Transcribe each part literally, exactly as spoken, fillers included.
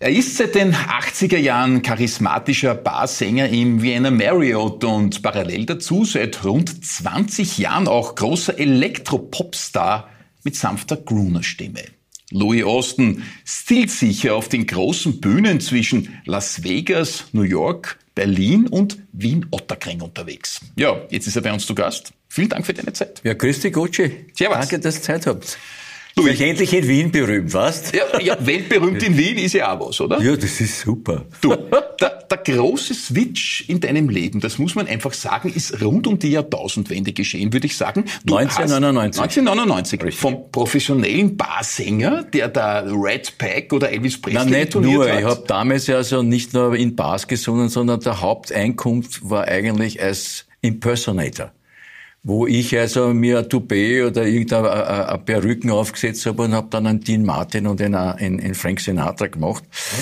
Er ist seit den achtziger Jahren charismatischer Barsänger im Vienna Marriott und parallel dazu seit rund zwanzig Jahren auch großer Elektropopstar mit sanfter Crooner-Stimme. Louis Austin stilsicher auf den großen Bühnen zwischen Las Vegas, New York, Berlin und Wien-Ottakring unterwegs. Ja, jetzt ist er bei uns zu Gast. Vielen Dank für deine Zeit. Ja, grüß dich, Gucci. Servus. Danke, dass ihr Zeit habt. Du, ich endlich in Wien berühmt, weißt? Ja, ja, weltberühmt in Wien ist ja auch was, oder? Ja, das ist super. Du, der, der große Switch in deinem Leben, das muss man einfach sagen, ist rund um die Jahrtausendwende geschehen, würde ich sagen. Du neunzehnhundertneunundneunzig. neunzehnhundertneunundneunzig. Richtig. Vom professionellen Barsänger, der da Rat Pack oder Elvis Presley Nein, nicht nur. hat. Ich habe damals ja also nicht nur in Bars gesungen, sondern der Haupteinkunft war eigentlich als Impersonator, wo ich also mir ein Toupet oder irgendeine eine Perücken aufgesetzt habe und habe dann einen Dean Martin und einen, einen Frank Sinatra gemacht.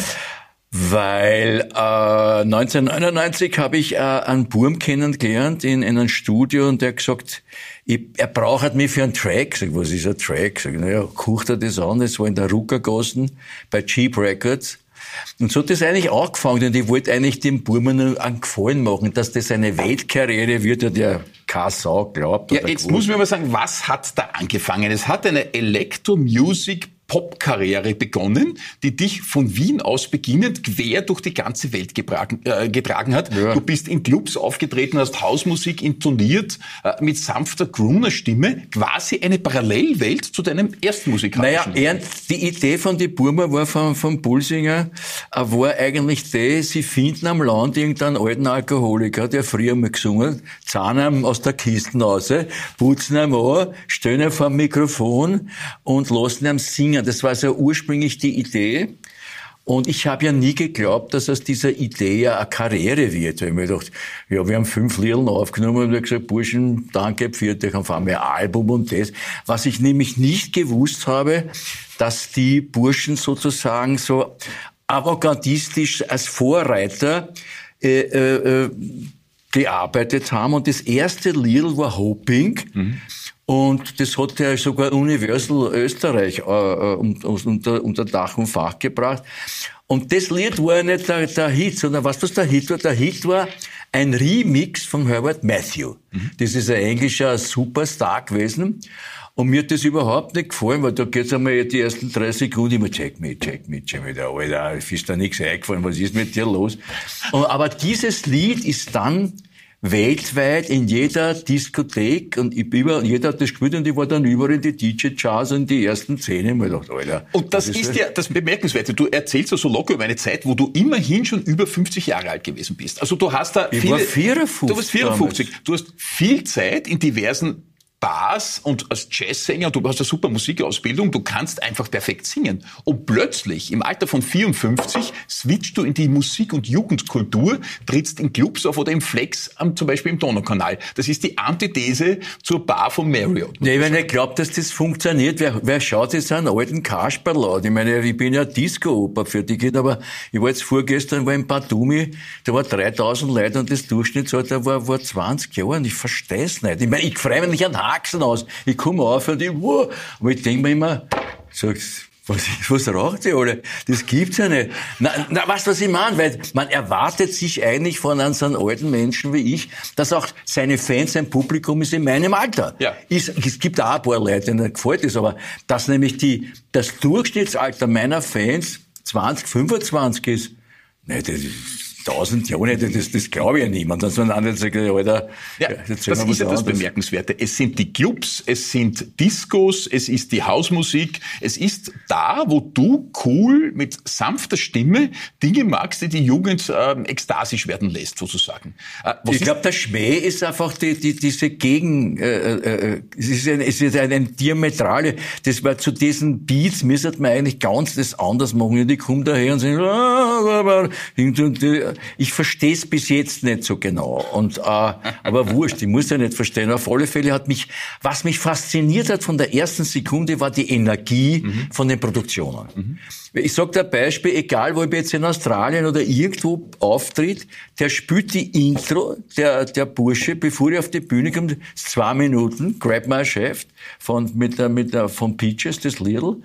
Mhm. Weil äh, neunzehnhundertneunundneunzig habe ich äh, einen Burm kennengelernt in, in einem Studio und der hat gesagt, ich, er braucht mich für einen Track. Sag, was ist ein Track? Sag, naja, guckt er das an, das war in der Ruckergassen bei Cheap Records. Und so hat das eigentlich angefangen und ich wollte eigentlich dem Burmen einen Gefallen machen, dass das eine Weltkarriere wird, ja der keine Sau glaubt. Ja, jetzt muss man mal sagen, was hat da angefangen? Es hat eine Electro-Music Pop-Karriere begonnen, die dich von Wien aus beginnend quer durch die ganze Welt getragen, äh, getragen hat. Ja. Du bist in Clubs aufgetreten, hast Hausmusik intoniert, äh, mit sanfter Crooner-Stimme, quasi eine Parallelwelt zu deinem ersten musikalischen Naja, die Idee von die Burma war von, von Pulsinger, äh, war eigentlich die, sie finden am Land irgendeinen alten Alkoholiker, der früher mal gesungen hat, zahnen ihm aus der Kiste raus, putzen ihm an, stellen ihn vor dem Mikrofon und lassen ihn singen. Das war so ursprünglich die Idee. Und ich habe ja nie geglaubt, dass aus dieser Idee ja eine Karriere wird. Ich habe mir gedacht, ja, wir haben fünf Liedern aufgenommen und wir haben gesagt, Burschen, danke, pfiat euch, dann fahren wir ein Album und das. Was ich nämlich nicht gewusst habe, dass die Burschen sozusagen so avantgardistisch als Vorreiter äh, äh, gearbeitet haben. Und das erste Lied war Hoping. Mhm. Und das hat ja sogar Universal Österreich äh, unter, unter Dach und Fach gebracht. Und das Lied war ja nicht der, der Hit, sondern was das der Hit war? Der Hit war ein Remix von Herbert Matthew. Mhm. Das ist ein englischer Superstar gewesen. Und mir hat das überhaupt nicht gefallen, weil da geht's einmal die ersten drei Sekunden immer check me, check me, check me, Alter, ist da nichts eingefallen, was ist mit dir los? Und, aber dieses Lied ist dann weltweit in jeder Diskothek und über, jeder hat das gespielt und ich war dann überall in die D J-Charts und die ersten zehn und mir gedacht, Alter. Und das, das ist, ist ja das Bemerkenswerte. Du erzählst ja so locker über eine Zeit, wo du immerhin schon über fünfzig Jahre alt gewesen bist. Also du hast da ich viele... war vierundfünfzig. Du warst vierundfünfzig. Damals. Du hast viel Zeit in diversen Bars und als Jazzsänger, du hast eine super Musikausbildung, du kannst einfach perfekt singen. Und plötzlich, im Alter von vierundfünfzig, switchst du in die Musik- und Jugendkultur, trittst in Clubs auf oder im Flex, am, zum Beispiel im Donaukanal. Das ist die Antithese zur Bar von Marriott. Ja, ich meine, ich glaube, dass das funktioniert. Wer, wer schaut jetzt einen alten Kasperl an? Ich meine, ich bin ja Disco-Oper für die Kinder, aber ich war jetzt vorgestern war in Batumi, da war dreitausend Leute und das Durchschnittsalter war, war zwanzig Jahre und ich verstehe es nicht. Ich meine, ich freue mich nicht an Haxen aus. Ich komme auf und ich, wow, aber ich denke mir immer, sag, was, was raucht ihr alle? Das gibt's ja nicht. Na, na, weißt du, was ich meine? Weil man erwartet sich eigentlich von einem so einem alten Menschen wie ich, dass auch seine Fans, sein Publikum ist in meinem Alter. Ja. Ist, es gibt auch ein paar Leute, denen gefällt das, aber dass nämlich die, das Durchschnittsalter meiner Fans zwanzig, fünfundzwanzig ist, ne, das ist, tausend Jahre, das, das glaube ich ja niemand. Dass man andere sagt, Alter, ja, das ist ja das Bemerkenswerte. Es sind die Clubs, es sind Discos, es ist die Hausmusik, es ist da, wo du cool mit sanfter Stimme Dinge magst, die die Jugend ähm, ekstasisch werden lässt, sozusagen. Äh, ich glaube, der Schmäh ist einfach die, die, diese Gegen, äh, äh, es ist eine, es ist eine diametrale, das war zu diesen Beats, müsste man eigentlich ganz das anders machen. Und die kommen daher und sagen, ah, ich verstehe es bis jetzt nicht so genau. Und, äh, aber wurscht, ich muss ja nicht verstehen. Auf alle Fälle hat mich, was mich fasziniert hat von der ersten Sekunde, war die Energie mhm. von den Produktionen. Mhm. Ich sag dir ein Beispiel, egal wo ich jetzt in Australien oder irgendwo auftritt, der spielt die Intro, der, der Bursche, bevor er auf die Bühne kommt, zwei Minuten, Grab My Shaft, von, mit der, mit der, von Peaches, das Little.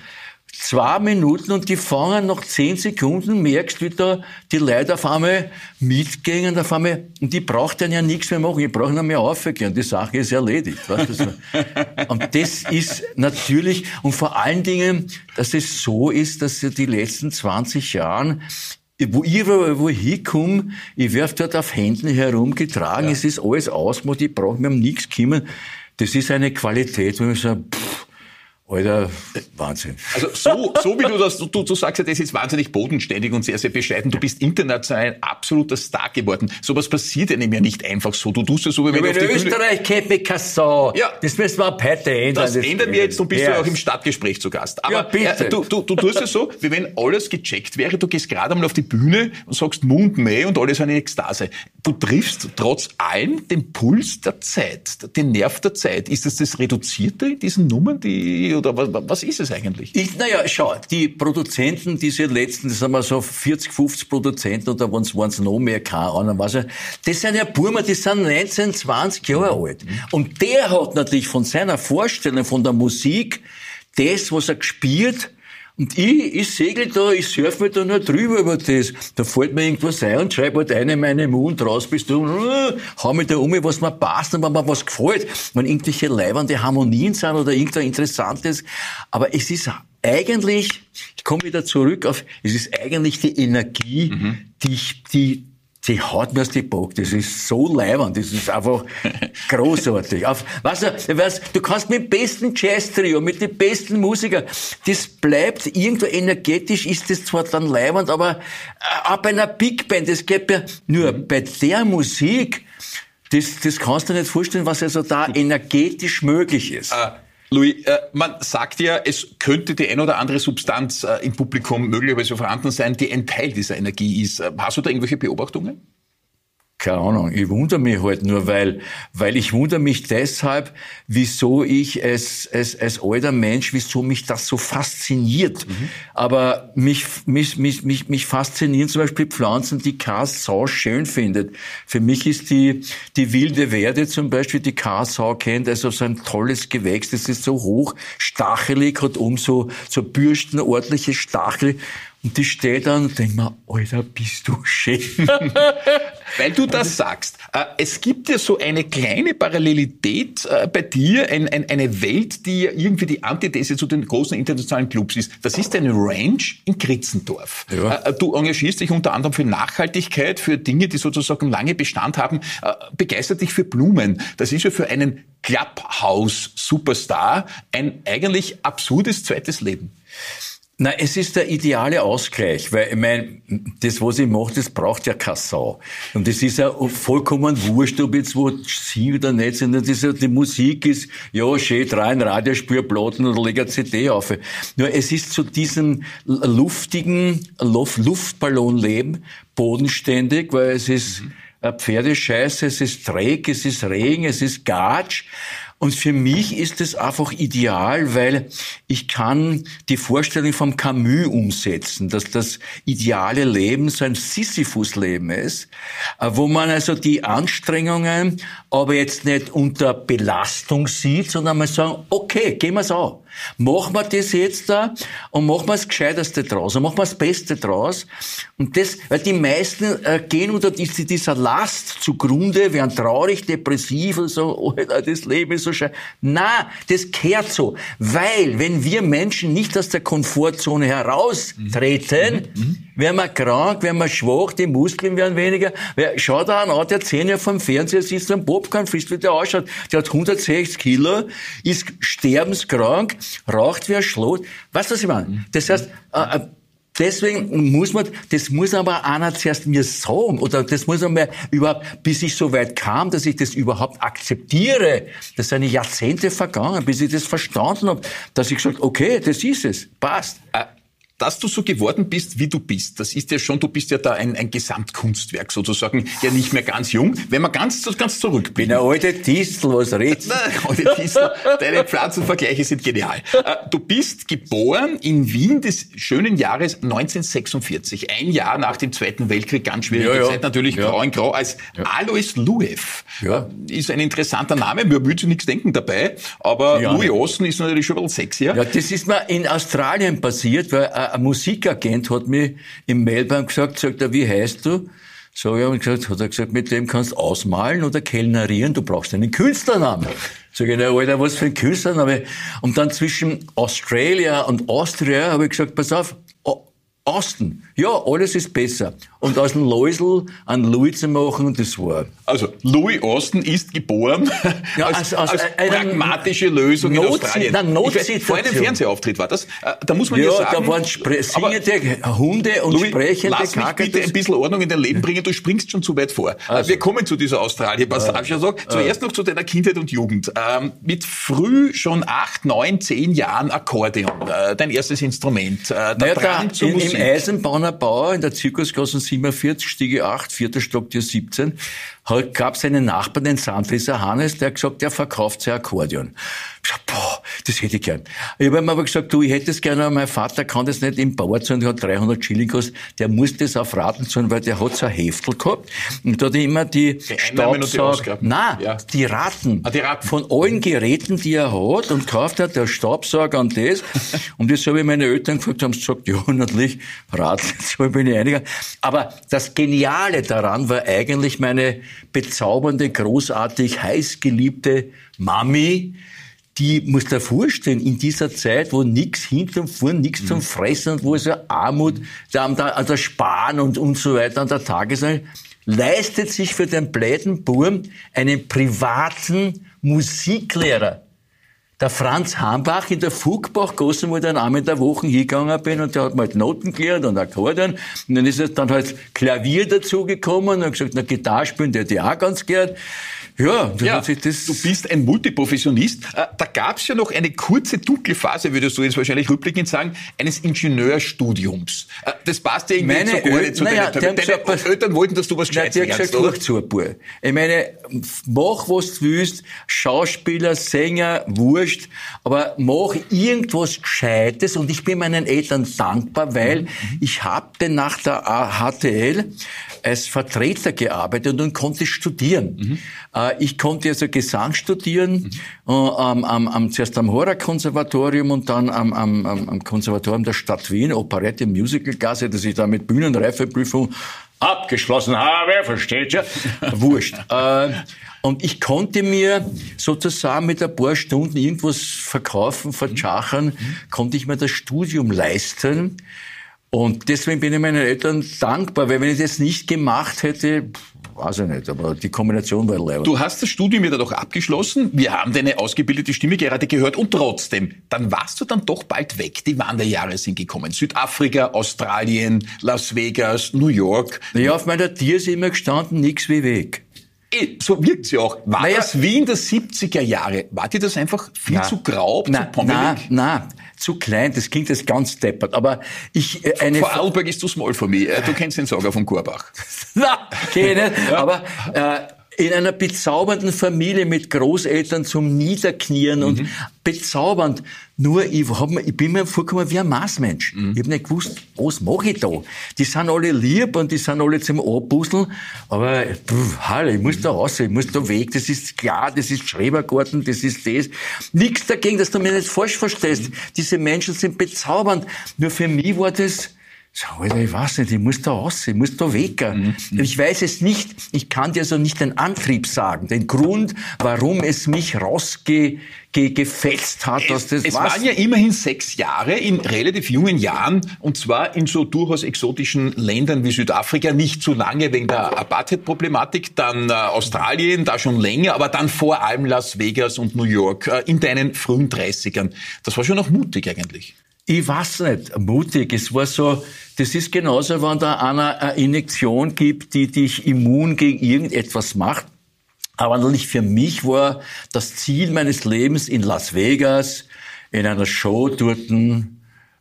zwei Minuten und die fangen nach zehn Sekunden, merkst, wie da die Leute auf einmal mitgehen und auf einmal, und die braucht dann ja nichts mehr machen, ich brauche nur mehr aufgehen, die Sache ist erledigt. Weißt du? Und das ist natürlich, und vor allen Dingen, dass es so ist, dass die letzten zwanzig Jahren, wo ich wo ich hinkomme, ich werf dort auf Händen herumgetragen, ja. Es ist alles ausgemacht, ich brauche mir um nichts kümmern. Das ist eine Qualität, wo ich sage, pff, Alter, Wahnsinn. Also so, so wie du das, du, du sagst ja, das ist wahnsinnig bodenständig und sehr, sehr bescheiden. Du bist international ein absoluter Star geworden. Sowas passiert ja nämlich nicht einfach so. Du tust ja so, wie wenn ja, du auf die Österreich kennt mich keine Sau. Ja. Das müssen wir ab heute ändern. Das, das ändern wir jetzt, du bist ja auch im Stadtgespräch zu Gast. Aber ja, bitte. Äh, du, du, du tust ja so, wie wenn alles gecheckt wäre. Du gehst gerade einmal auf die Bühne und sagst Mundmeh und alles eine Ekstase. Du triffst trotz allem den Puls der Zeit, den Nerv der Zeit. Ist das das Reduzierte in diesen Nummern, die oder was, was ist es eigentlich? Ich, naja, schau, die Produzenten, diese letzten, das sind wir so vierzig, fünfzig Produzenten oder wenn es noch mehr, keine Ahnung, was, das sind ja Burmer, die sind neunzehn, zwanzig Jahre alt. Und der hat natürlich von seiner Vorstellung, von der Musik, das, was er gespielt. Und ich, ich segel da, ich surf mir da nur drüber über das. Da fällt mir irgendwas ein und schreib halt eine in meine Mund, raus bist du, uh, hau mich da um, was mir passt und wenn mir was gefällt. Wenn irgendwelche leibernde Harmonien sind oder irgendwas Interessantes. Aber es ist eigentlich, ich komme wieder zurück auf, es ist eigentlich die Energie, mhm. die ich, die, die haut mir aus die Bock. Das ist so leibend. Das ist einfach großartig. Auf, weißt du, weißt, du kannst mit dem besten Jazz-Trio, mit den besten Musikern, das bleibt irgendwo energetisch, ist das zwar dann leibend, aber äh, auch bei einer Big Band, das geht ja nur bei der Musik, das, das kannst du dir nicht vorstellen, was also da energetisch möglich ist. Uh. Louis, äh, man sagt ja, es könnte die ein oder andere Substanz äh, im Publikum möglicherweise vorhanden sein, die ein Teil dieser Energie ist. Hast du da irgendwelche Beobachtungen? Keine Ahnung, ich wundere mich halt nur, weil, weil ich wundere mich deshalb, wieso ich als, als, als alter Mensch, wieso mich das so fasziniert. Mhm. Aber mich, mich, mich, mich, mich faszinieren zum Beispiel Pflanzen, die keine Sau schön findet. Für mich ist die, die wilde Werde zum Beispiel, die keine Sau kennt, also so ein tolles Gewächs, das ist so hoch, stachelig, hat um so, so bürstenordentliche Stachel. Und die steht dann und denkt mir, Alter, bist du schön. Weil du das sagst, äh, es gibt ja so eine kleine Parallelität äh, bei dir, ein, ein, eine Welt, die ja irgendwie die Antithese zu den großen internationalen Clubs ist. Das ist eine Ranch in Kritzendorf. Ja. Äh, du engagierst dich unter anderem für Nachhaltigkeit, für Dinge, die sozusagen lange Bestand haben, äh, begeistert dich für Blumen. Das ist ja für einen Clubhouse-Superstar ein eigentlich absurdes zweites Leben. Na, es ist der ideale Ausgleich, weil, ich meine, das, was ich mache, das braucht ja keine Sau. Und es ist ja vollkommen wurscht, ob jetzt wo sie oder nicht sind. Das ist ja, die Musik ist, ja, schön, drei ein Radiospürplatten oder leg eine C D auf. Nur es ist zu diesem luftigen Luftballonleben bodenständig, weil es ist mhm. Pferdescheiße, es ist Dreck, es ist Regen, es ist Gatsch. Und für mich ist es einfach ideal, weil ich kann die Vorstellung vom Camus umsetzen, dass das ideale Leben so ein Sisyphus-Leben ist, wo man also die Anstrengungen aber jetzt nicht unter Belastung sieht, sondern mal sagen, okay, gehen wir's an. Machen wir das jetzt da und machen wir das Gescheiterste draus und machen wir das Beste draus. Und das, weil die meisten äh, gehen unter dieser Last zugrunde, werden traurig, depressiv und so, oh, das Leben ist so schön. Na, das gehört so. Weil, wenn wir Menschen nicht aus der Komfortzone heraustreten, mhm. Mhm. werden wir krank, werden wir schwach, die Muskeln werden weniger. Schau da an, der zehn Jahre vom Fernseher sitzt am Popcorn, frisst, wie der ausschaut. Der hat hundertsechzig Kilo, ist sterbenskrank, raucht wie ein Schlot. Weißt du, was ich meine? Das heißt, äh, deswegen muss man, das muss aber einer zuerst mir sagen, oder das muss einmal überhaupt, bis ich so weit kam, dass ich das überhaupt akzeptiere. Das sind Jahrzehnte vergangen, bis ich das verstanden habe, dass ich gesagt, okay, das ist es, passt. Äh. dass du so geworden bist, wie du bist, das ist ja schon, du bist ja da ein, ein Gesamtkunstwerk sozusagen, ja nicht mehr ganz jung. Wenn man ganz, ganz zurückblicken. Bin ein alter Distel, was redest du? Alte Distel, deine Pflanzenvergleiche sind genial. Du bist geboren in Wien des schönen Jahres neunzehnhundertsechsundvierzig, ein Jahr nach dem Zweiten Weltkrieg, ganz schwierige ja, ja. Zeit, natürlich ja. grau in grau, als ja. Alois Luev. Ja. Ist ein interessanter Name, mir würde nichts denken dabei, aber ja, Louis Austin ist natürlich schon ein bisschen sexier. Ja, das ist mir in Australien passiert, weil ein Musikagent hat mir im Melbourne gesagt, sagt er, wie heißt du? So, ja, und gesagt, hat er gesagt, mit dem kannst du ausmalen oder kellnerieren, du brauchst einen Künstlernamen. Sag ich, na, Alter, was für ein Künstlername? Und dann zwischen Australia und Austria habe ich gesagt, pass auf, Austin. Ja, alles ist besser. Und aus dem Läusel einen Louis zu machen, das war... Also, Louis Austin ist geboren ja, als, als, als pragmatische Lösung Not- in Australien. Nein, Notsituation. Vor einem Fernsehauftritt war das. Da muss man ja, ja sagen... Ja, da waren spre- singende Hunde und Louis, sprechende lass mich Kacke, bitte ein bisschen Ordnung in dein Leben bringen, du springst schon zu weit vor. Also. Wir kommen zu dieser Australien-Passage. Also, zuerst noch zu deiner Kindheit und Jugend. Ähm, mit früh schon acht, neun, zehn Jahren Akkordeon, äh, dein erstes Instrument. Äh, naja, da, zur in, Musik. Im Eisenbahner Bauer in der Zirkusgasse siebenundvierzig, Stiege acht, vierter Stock, Tür siebzehn, gab es einen Nachbarn, den Sandleser Hannes, der hat gesagt, der verkauft sein Akkordeon. Ich sag, boah, das hätte ich gern. Ich habe ihm aber gesagt, du, ich hätte es gerne, aber mein Vater kann das nicht im Bauer zahlen, der hat dreihundert Schilling gekostet, der muss das auf Raten zahlen, weil der hat so ein Heftel gehabt und da hat er immer die, die Staubsauger, nein, ja. die, Raten ah, die Raten von allen Geräten, die er hat und kauft hat, der Staubsauger und das. Und das habe ich meine Eltern gefragt, haben sie gesagt, ja, natürlich, Raten, so bin ich einiger. Aber das Geniale daran war eigentlich meine bezaubernde, großartig, heiß geliebte Mami, die, muss dir vorstellen, in dieser Zeit, wo nix hinten vorn, nix zum Fressen und wo so Armut, da an der, an der Sparen und, und so weiter an der Tagesordnung, leistet sich für den bläden Burm einen privaten Musiklehrer. Der Franz Hambach in der Fugbachgasse, wo ich dann einmal in der Woche hingegangen bin und der hat mir halt Noten gelernt und Akkordeon. Und dann ist es dann halt Klavier dazugekommen und hat gesagt, na, Gitarre spielen, der hätte ich auch ganz gern. Ja, ja das du bist ein Multiprofessionist. Da gab es ja noch eine kurze dunkle Phase, würdest du jetzt wahrscheinlich rückblickend sagen, eines Ingenieurstudiums. Das passt ja irgendwie meine so gar nicht zu naja, deinen Deine gesagt, Eltern wollten, dass du was Gescheites lernst, oder? Zu, ich meine, mach was du willst, Schauspieler, Sänger, Wurscht, aber mach irgendwas Gescheites und ich bin meinen Eltern dankbar, weil mhm. ich habe nach der H T L als Vertreter gearbeitet und konnte studieren. Mhm. Ich konnte also Gesang studieren, mhm. am, am, am, zuerst am Hora-Konservatorium und dann am, am, am Konservatorium der Stadt Wien, Operette Musical-Klasse, dass ich da mit Bühnenreifeprüfung abgeschlossen habe, versteht ihr? Wurscht. Und ich konnte mir sozusagen mit ein paar Stunden irgendwas verkaufen, vertschachern, mhm. konnte ich mir das Studium leisten. Und deswegen bin ich meinen Eltern dankbar, weil wenn ich das nicht gemacht hätte, weiß ich nicht, aber die Kombination war leider. Du hast das Studium ja doch abgeschlossen, wir haben deine ausgebildete Stimme gerade gehört und trotzdem, dann warst du dann doch bald weg. Die Wanderjahre sind gekommen. Südafrika, Australien, Las Vegas, New York. Ja, auf meiner Tür ist immer gestanden, nix wie weg. So wirkt's ja auch. War naja, das Wien der siebziger Jahre? War dir das einfach viel na, zu grau, na, zu pommelig? Nein, nein, zu klein, das klingt jetzt ganz deppert. Aber ich... Äh, eine Vor Arlberg ist zu small for me. Du kennst den Sager von Korbach. Na, kenn ich nicht. Ja. Aber äh, in einer bezaubernden Familie mit Großeltern zum Niederknien mhm. und bezaubernd. Nur ich, hab, ich bin mir vorgekommen wie ein Maßmensch. Mhm. Ich habe nicht gewusst, was mache ich da? Die sind alle lieb und die sind alle zum Anpuzzeln. Aber pff, Halle, ich muss da raus, ich muss da weg. Das ist klar, das ist Schrebergarten, das ist das. Nichts dagegen, dass du mich nicht falsch verstehst. Mhm. Diese Menschen sind bezaubernd. Nur für mich war das... So, Alter, ich weiß nicht, ich muss da raus, ich muss da weg. Mhm. Ich weiß es nicht, ich kann dir also nicht den Antrieb sagen, den Grund, warum es mich rausgefetzt hat. Dass das es was. waren ja immerhin sechs Jahre in relativ jungen Jahren und zwar in so durchaus exotischen Ländern wie Südafrika, nicht zu lange wegen der Apartheid-Problematik, dann äh, Australien, da schon länger, aber dann vor allem Las Vegas und New York äh, in deinen frühen dreißigern. Das war schon noch mutig eigentlich. Ich weiß nicht, mutig. Es war so, das ist genauso, wenn da einer eine Injektion gibt, die dich immun gegen irgendetwas macht. Aber natürlich für mich war das Ziel meines Lebens in Las Vegas, in einer Show dort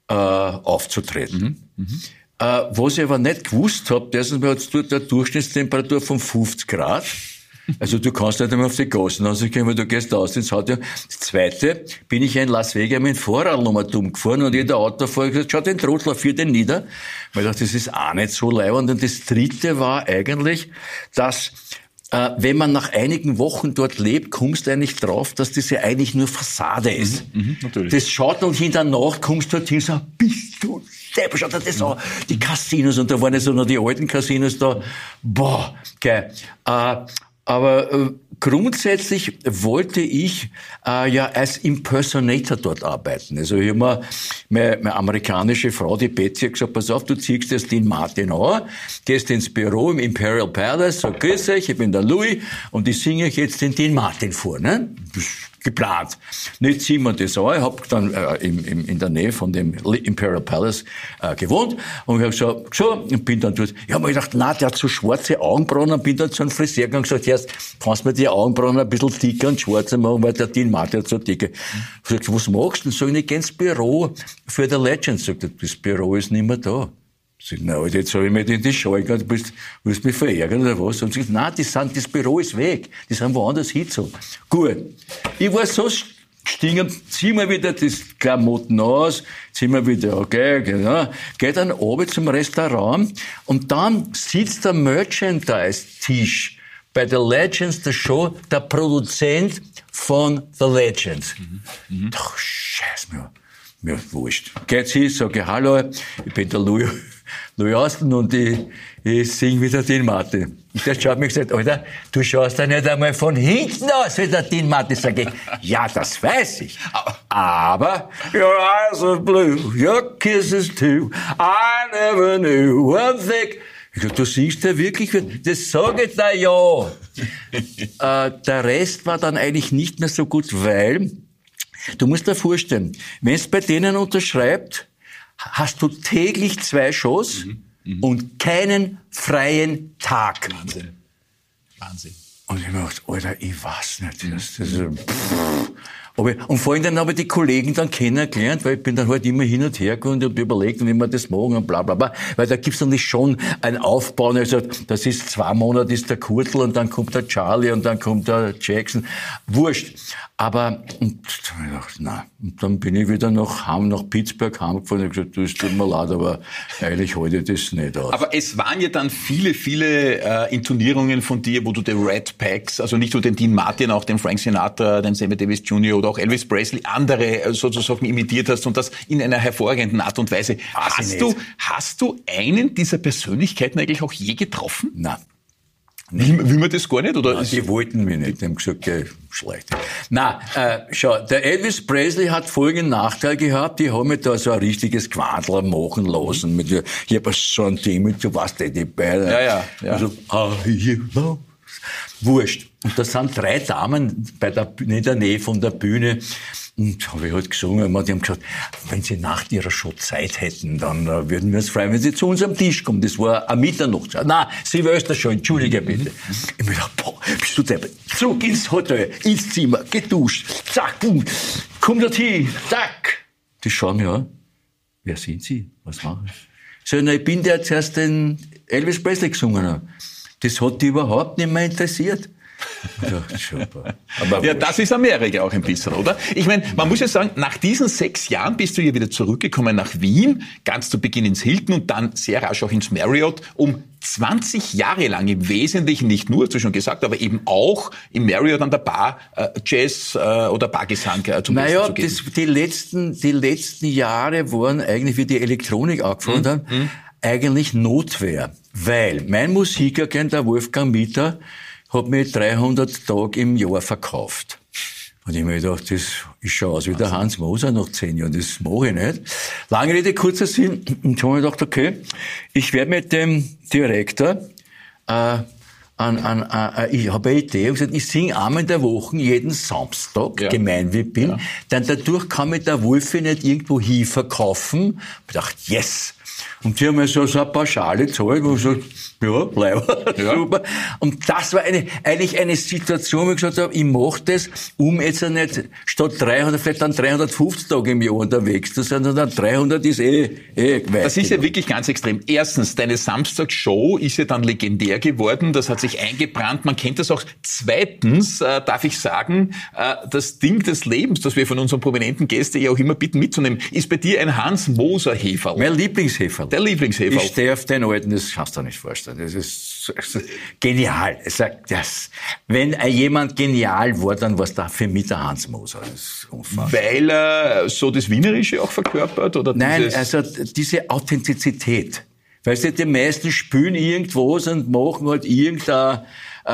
äh, aufzutreten. Mhm. Mhm. Äh, was ich aber nicht gewusst habe, erstens mal hat es dort eine Durchschnittstemperatur von fünfzig Grad. Also du kannst nicht einmal auf die Gassen rausgehen, weil du gehst aus ins Auto. Das Zweite, bin ich in Las Vegas mit dem Fahrrad nochmal dumm gefahren und jeder Autofahrer gesagt, schau den Trottel, führ den nieder. Weil ich dachte, das ist auch nicht so leibend. Und das Dritte war eigentlich, dass äh, wenn man nach einigen Wochen dort lebt, kommst du eigentlich drauf, dass das ja eigentlich nur Fassade ist. Mhm, mh, natürlich. Das schaut und in der Nacht kommst du dorthin und sagst, bist du Depp, schaut dir das an. Die Casinos, und da waren ja so noch die alten Casinos da. Boah, geil. Äh, Aber äh, grundsätzlich wollte ich äh, ja als Impersonator dort arbeiten. Also ich habe mir meine, meine amerikanische Frau, die Betsy, hat gesagt, pass auf, du ziehst jetzt den Martin an, gehst ins Büro im Imperial Palace, sag, grüß euch, ich bin der Louis und ich singe euch jetzt den Dean Martin vor. Ne? Das ist geplant. Nicht ziehen wir das an. Ich habe dann äh, im, im, in der Nähe von dem Imperial Palace äh, gewohnt und ich habe gesagt, so, und bin dann dort, ich habe mir gedacht, na, der hat so schwarze Augenbrauen und bin dann zu einem Friseur gegangen und gesagt, erst kannst du mir die Augenbrauen ein bisschen dicker und schwarzer machen, weil der Dean Martin hat so dicke. Ich sag, was machst du? Sag ich, ich geh ins Büro für die Legends. Sagt er, das Büro ist nicht mehr da. Ich sag, na, Alter, jetzt habe ich mich in die Scheu gegangen, du bist, willst mich verärgern oder was? Und sie sagt, nein, die sind, das Büro ist weg. Die sind woanders hingezogen. Gut. Ich war so stingend, zieh mir wieder das Klamotten aus, zieh mir wieder, okay, genau, geh dann oben zum Restaurant und dann sitzt der Merchandise-Tisch bei der Legends, der Show, der Produzent von The Legends. Mhm. Mhm. Doch, scheiß mir. Mir wurscht. Geht sie, sage hallo, ich bin der Louis, Louis Austin und ich, ich sing wieder Dean Martin. Und der schaut mich und sagt, Alter, du schaust ja nicht einmal von hinten aus wie der Dean Martin. Sag ich, ja, das weiß ich. Aber, your eyes are blue, your kisses too, I never knew one thing. Ich sag, du singst ja wirklich, das sage ich da ja. äh, der Rest war dann eigentlich nicht mehr so gut, weil, du musst dir vorstellen, wenn es bei denen unterschreibt, hast du täglich zwei Shows mhm, mhm. und keinen freien Tag. Wahnsinn. Wahnsinn. Und ich mir gedacht, Alter, ich weiß nicht. Das, das, pff. Aber, und vor allem dann habe ich die Kollegen dann kennengelernt, weil ich bin dann halt immer hin und her gegangen und habe überlegt, wie wir das machen und bla bla bla. Weil da gibt's dann nicht schon ein Aufbau. Und ich habe gesagt, das ist zwei Monate ist der Kurtl und dann kommt der Charlie und dann kommt der Jackson. Wurscht. Aber, und da habe ich gedacht, nein. Und dann bin ich wieder nach, heim, nach Pittsburgh heimgefahren und gesagt, du, es tut mir leid, aber eigentlich halte ich das nicht aus. Aber es waren ja dann viele, viele äh, Inturnierungen von dir, wo du die Red Packs, also nicht nur den Dean Martin, auch den Frank Sinatra, den Sammy Davis Junior oder auch Elvis Presley, andere sozusagen imitiert hast und das in einer hervorragenden Art und Weise. Hast du, hast du einen dieser Persönlichkeiten eigentlich auch je getroffen? Nein. Will, will man das gar nicht? Oder? Nein, die wollten mich nicht. Die haben gesagt, ja, schlecht. Nein, äh, schau, der Elvis Presley hat folgenden Nachteil gehabt. Die haben mir da so ein richtiges Quadler machen lassen. Mit, ich habe so ein Thema, du weißt ja, die beiden. Ja, ja, ja. Also, ah, you know. Wurscht. Und da sind drei Damen bei der, in der Nähe von der Bühne. Und habe ich halt gesungen. Und die haben gesagt, wenn sie nach ihrer Show Zeit hätten, dann uh, würden wir uns freuen, wenn sie zu uns am Tisch kommen. Das war am Mitternacht. Nein, Silvester schon, entschuldige bitte. Mhm. Ich mir gedacht, boah, bist du deppert. Zurück ins Hotel, ins Zimmer, geduscht, zack, boom, komm dorthin, zack. Die schauen mir an. Wer sind Sie? Was machen Sie? So, na, ich bin der, der zuerst den Elvis Presley gesungen hat. Das hat die überhaupt nicht mehr interessiert. Ja, super. Aber ja, das ist Amerika auch ein bisschen, oder? Ich meine, man muss ja sagen, nach diesen sechs Jahren bist du ja wieder zurückgekommen nach Wien, ganz zu Beginn ins Hilton und dann sehr rasch auch ins Marriott, um zwanzig Jahre lang im Wesentlichen nicht nur, hast du schon gesagt, aber eben auch im Marriott an der Bar äh, Jazz äh, oder Bargesang äh, zum Naja, zu geben. das, die letzten, die letzten Jahre waren eigentlich, wie die Elektronik angefangen mhm. hat, mhm. eigentlich Notwehr. Weil mein Musikagent, der Wolfgang Mieter, hat mir dreihundert Tage im Jahr verkauft. Und ich habe mir gedacht, das, ich schaue aus wie der Hans Moser nach zehn Jahren, das mache ich nicht. Lange Rede, kurzer Sinn, und habe mir gedacht, okay, ich werde mit dem Direktor, äh, an, an, an, ich habe eine Idee, ich habe gesagt, ich singe einmal in der Woche, jeden Samstag, ja. gemein wie ich bin, ja. dann dadurch kann mich der Wolfi nicht irgendwo hin verkaufen. Ich dachte, yes! Und die haben mir so, so eine pauschale Zahl, wo ich gesagt, ja, bleib, ja. super. Und das war eine, eigentlich eine Situation, wo ich gesagt habe, ich mache das, um jetzt ja nicht statt dreihundert, vielleicht dann dreihundertfünfzig Tage im Jahr unterwegs zu sein, sondern dreihundert ist eh, eh weit. Das ist ja wirklich ganz extrem. Erstens, deine Samstagsshow ist ja dann legendär geworden, das hat sich eingebrannt, man kennt das auch. Zweitens, äh, darf ich sagen, äh, das Ding des Lebens, das wir von unseren prominenten Gästen ja auch immer bitten mitzunehmen, ist bei dir ein Hans-Moser-Heferl. Mein Lieblingsheferl. Der Lieblingsheferl. Ich stehe auf den alten, das kannst du dir nicht vorstellen. Das ist, das ist genial. Ich sag, das, wenn jemand genial war, dann war es da für mich der Hans Moser. Das ist unfassbar. Weil er so das Wienerische auch verkörpert? Oder Nein, dieses also diese Authentizität. Weißt du, die meisten spielen irgendwas und machen halt irgendein äh,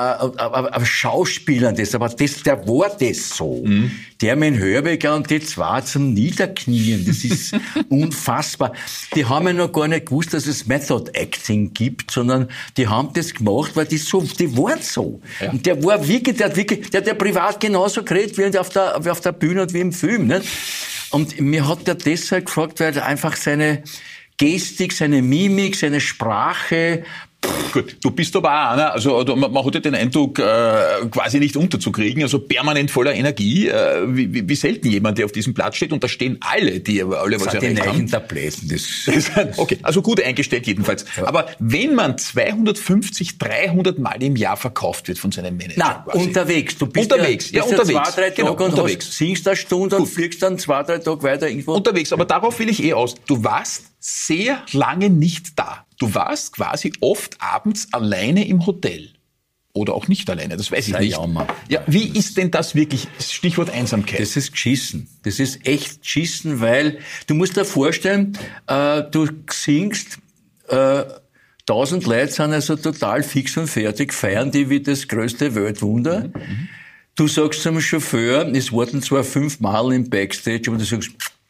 äh, äh, Schauspielern das, aber das, der war das so. Mhm. Der mit Hörbeger und die zwei zum Niederknien, das ist unfassbar. Die haben ja noch gar nicht gewusst, dass es Method Acting gibt, sondern die haben das gemacht, weil die so, die waren so. Ja. Und der war wirklich, der hat wirklich, der hat ja privat genauso geredet wie auf der, wie auf der Bühne und wie im Film, ne? Und mir hat der deshalb gefragt, weil er einfach seine Gestik, seine Mimik, seine Sprache. Gut, du bist aber auch einer, also man, man hat ja den Eindruck, äh, quasi nicht unterzukriegen, also permanent voller Energie, äh, wie, wie selten jemand, der auf diesem Platz steht, und da stehen alle, die alle was erreicht haben. Tabletten, das okay, also gut eingestellt jedenfalls. Ja. Aber wenn man zweihundertfünfzig, dreihundert Mal im Jahr verkauft wird von seinem Manager. Na, quasi. unterwegs. Du bist unterwegs, ja, ja, unterwegs. Ja zwei, drei Tage genau, und unterwegs. Hast, singst eine Stunde und fliegst dann zwei, drei Tage weiter irgendwo. Unterwegs, aber darauf will ich eh aus. Du warst sehr lange nicht da. Du warst quasi oft abends alleine im Hotel. Oder auch nicht alleine, das weiß ich nicht. Jammer. Ja, wie ist denn das wirklich? Stichwort Einsamkeit. Das ist geschissen. Das ist echt geschissen, weil du musst dir vorstellen, äh, du singst, äh, tausend Leute sind also total fix und fertig, feiern die wie das größte Weltwunder. Mhm. Du sagst zum Chauffeur, es warten zwar fünfmal im Backstage, aber du sagst,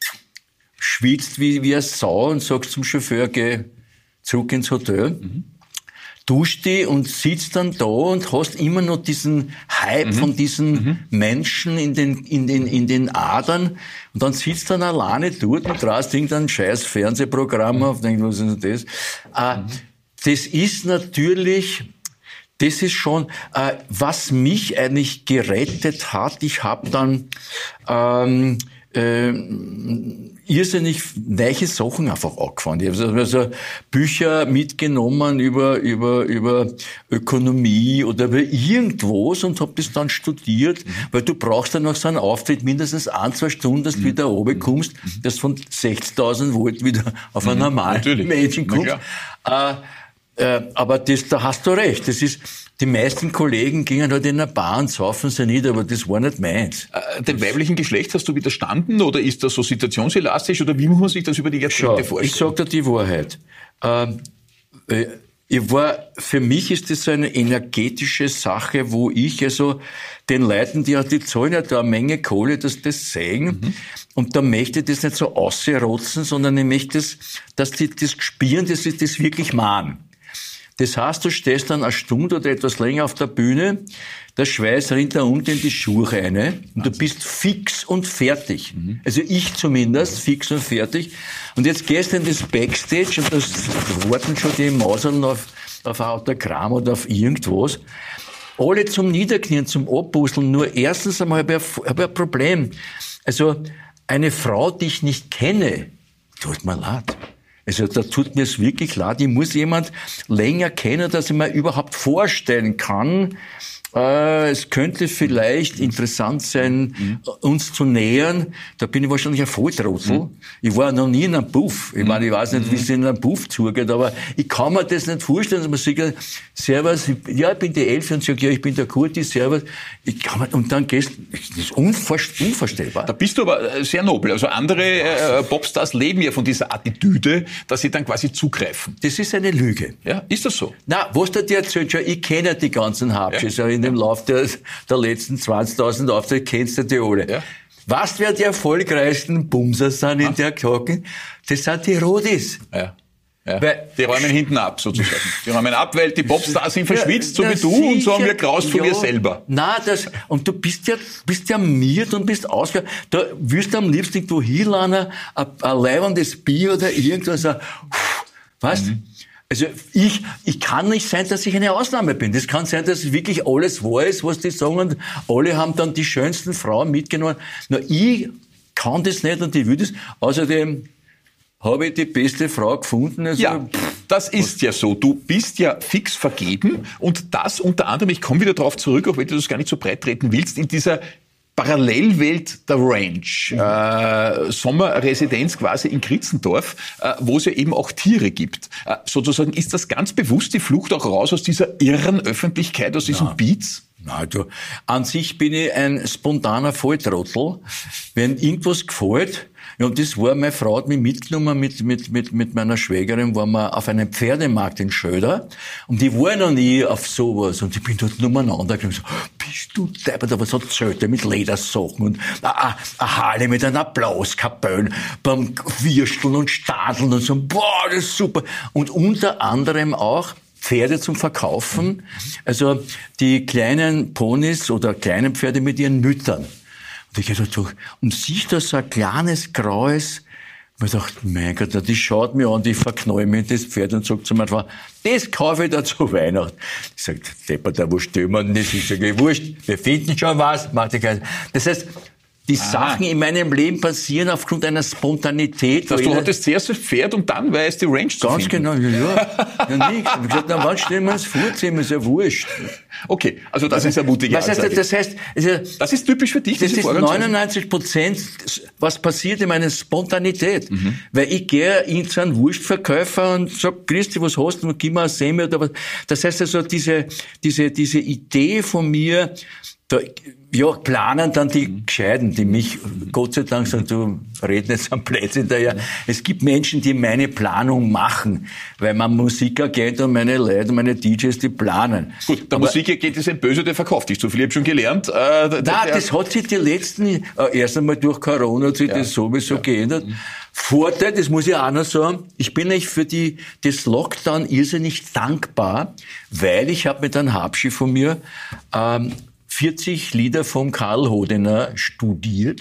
schwitzt wie, wie eine Sau und sagst zum Chauffeur, geh zurück ins Hotel, mhm. duscht die und sitzt dann da und hast immer noch diesen Hype mhm. von diesen mhm. Menschen in den, in den, in den Adern, und dann sitzt dann alleine dort und drast irgendein scheiß Fernsehprogramm auf, denkt, was ist denn das? Äh, mhm. Das ist natürlich, das ist schon, äh, was mich eigentlich gerettet hat. Ich habe dann, ähm, äh, irrsinnig weiche Sachen einfach angefangen. Ich habe also Bücher mitgenommen über über über Ökonomie oder über irgendwas und habe das dann studiert, mhm. weil du brauchst dann nach so einem Auftritt mindestens ein, zwei Stunden, dass du mhm. wieder runterkommst, mhm. dass du von sechzigtausend Volt wieder auf einen normalen Natürlich. Menschen kommst. Äh, äh, aber das, da hast du recht. Das ist, die meisten Kollegen gingen halt in eine Bar und saufen sie nicht, aber das war nicht meins. Äh, dem weiblichen Geschlecht hast du widerstanden, oder ist das so situationselastisch, oder wie muss man sich das über die Jahrzehnte Schau, vorstellen? Ich sag dir die Wahrheit. Ähm, äh, ich war, für mich ist das so eine energetische Sache, wo ich also den Leuten, die, die zahlen ja da eine Menge Kohle, dass das sehen. Mhm. Und da möchte ich das nicht so ausrotzen, sondern ich möchte das, dass die das spüren, dass sie das wirklich machen. Das heißt, du stehst dann eine Stunde oder etwas länger auf der Bühne, der Schweiß rinnt da unten in die Schuhe rein und du bist fix und fertig. Mhm. Also ich zumindest, fix und fertig. Und jetzt gehst du in das Backstage und da warten schon die Mausern auf, auf ein Autogramm oder auf irgendwas. Alle zum Niederknien, zum Abbusseln. Nur erstens einmal habe ich, hab ich ein Problem. Also eine Frau, die ich nicht kenne, tut mir leid. Also da tut mir es wirklich leid. Ich muss jemand länger kennen, dass ich mir überhaupt vorstellen kann, äh, es könnte vielleicht interessant sein, mhm. uns zu nähern. Da bin ich wahrscheinlich ein Volltrottel. Mhm. Ich war noch nie in einem Puff. Ich meine, ich weiß nicht, wie es in einem Puff zugeht, aber ich kann mir das nicht vorstellen, dass man sagt, Servus, ja, ich bin die Elfi, und sagt, ja, ich bin der Kurti, Servus. Ich kann mir, und dann gehst, das ist unvorstellbar. Da bist du aber sehr nobel. Also andere äh, Popstars leben ja von dieser Attitüde, dass sie dann quasi zugreifen. Das ist eine Lüge. Ja, ist das so? Na, was der dir erzählt, schon, ich kenne die ganzen Habsches, ja. In dem Lauf der, der letzten zwanzigtausend Auftritte kennst du die alle. Ja. Was wer die erfolgreichsten Bumser sind in der Glocken? Das sind die Rodis. Ja. Ja. Weil, die räumen hinten ab, sozusagen. Die räumen ab, weil die Popstars sind verschwitzt, ja, so wie du, sicher, und so haben wir graust von ja, dir selber. Nein, das, und du bist ja, bist ja miert und bist ausgehört. Da wirst du am liebsten irgendwo hinlernen, ein, ein leibendes Bier oder irgendwas, ein, weißt? Mhm. Also ich, ich kann nicht sein, dass ich eine Ausnahme bin. Das kann sein, dass wirklich alles wahr ist, was die sagen, und alle haben dann die schönsten Frauen mitgenommen. Nur ich kann das nicht und ich will das. Außerdem habe ich die beste Frau gefunden. Also, ja, das ist ja so. Du bist ja fix vergeben und das unter anderem, ich komme wieder darauf zurück, auch wenn du das gar nicht so breit treten willst, in dieser Parallelwelt der Ranch, mhm. äh, Sommerresidenz quasi in Kritzendorf, äh, wo es ja eben auch Tiere gibt. Äh, sozusagen ist das ganz bewusst die Flucht auch raus aus dieser irren Öffentlichkeit, aus diesen Beats? Nein, du, an sich bin ich ein spontaner Volltrottel. Wenn irgendwas gefällt, ja, und das war, meine Frau hat mich mitgenommen mit, mit, mit, mit meiner Schwägerin, waren wir auf einem Pferdemarkt in Schöder. Und ich war noch nie auf sowas. Und ich bin dort umeinander gegangen und so, bist du deppert, aber so Zelte mit Ledersocken und eine Halle mit einer Applauskapelle beim Wirsteln und Stadeln und so, boah, das ist super. Und unter anderem auch Pferde zum Verkaufen. Also die kleinen Ponys oder kleinen Pferde mit ihren Müttern. Und ich gehe da durch und sehe da so ein kleines, graues, und ich dachte, mein Gott, die schaut mir an, die verknallt mich in das Pferd und sagt zu meiner Frau, das kaufe ich da zu Weihnachten. Ich sage, Deppert, wo stehen wir denn das? Ich sage, wurscht, wir finden schon was, macht die keine. Das heißt, die ah. Sachen in meinem Leben passieren aufgrund einer Spontanität. Das heißt, du hattest zuerst das Pferd und dann war es die Range zu Ganz finden. Ganz genau, ja, ja. ja nix. Ich habe gesagt, na, wann stellen wir uns Vorzimmer, ist ja wurscht. Okay, also das ist eine mutige was heißt, Ansage. Das heißt, also, das ist typisch für dich, das ist neunundneunzig Prozent, was passiert in meiner Spontanität. Mhm. Weil ich gehe in so einen Wurstverkäufer und sag, Christi, was hast du, gib mir ein Semmel oder was. Das heißt also, diese, diese, diese Idee von mir, da, ja, planen dann die mhm. Gescheiten, die mich, Gott sei Dank, sagen, du red nicht so am Plätzchen hinterher. Es gibt Menschen, die meine Planung machen, weil man Musikagent und meine Leute und meine D Js, die planen. Gut, der Musikagent ist ein Böser, der verkauft dich zu viel. Ich habe schon gelernt. Äh, der, Nein, der, das hat sich die letzten, äh, erst einmal durch Corona hat sich ja, das sowieso ja. geändert. Mhm. Vorteil, das muss ich auch noch sagen, ich bin eigentlich für die, das Lockdown irrsinnig dankbar, weil ich habe mit einem Habschi von mir, ähm, vierzig Lieder vom Karl Hodener studiert.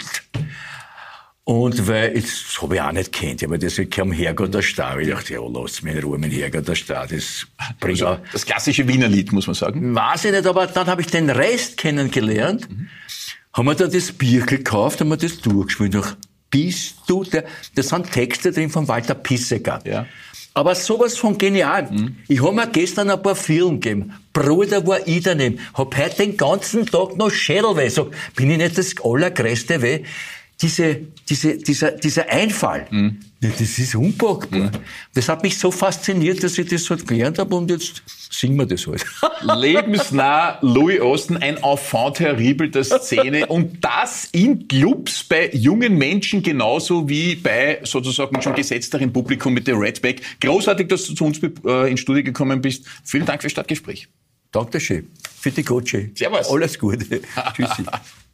Und weil, das habe ich auch nicht kennt, aber das kam Herrgott der Star. Ich dachte, ja, lass mich in Ruhe mit Herrgott der Star. Das bringt also, das klassische Wiener Lied, muss man sagen. Weiß ich nicht, aber dann habe ich den Rest kennengelernt. Mhm. Haben wir dann das Bier gekauft, haben wir das durchgespielt. Dachte, bist du der, das sind Texte drin von Walter Pissecker. Ja. Aber sowas von genial. Mhm. Ich habe mir gestern ein paar Filme gegeben. Bruder, war ich daneben. Hab heute den ganzen Tag noch Schädelweh. Sag, bin ich nicht das allergrößte Weh? Diese, diese, dieser, dieser Einfall, mhm. das ist unpackbar. Mhm. Das hat mich so fasziniert, dass ich das halt gelernt habe und jetzt singen wir das halt. Lebensnah Louis Austin, ein Enfant terrible der Szene und das in Clubs bei jungen Menschen genauso wie bei sozusagen schon gesetzterem Publikum mit der Redback. Großartig, dass du zu uns äh, ins Studio gekommen bist. Vielen Dank fürs Stadtgespräch. Dankeschön. Für die Coach. Servus. Alles Gute. Tschüssi.